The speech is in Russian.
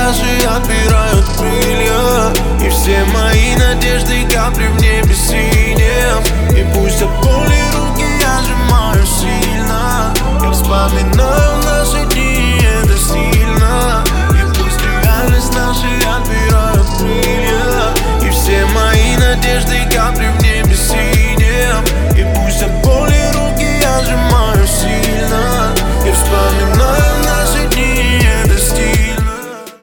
чаши отбирают крылья, и все мои надежды капли в небе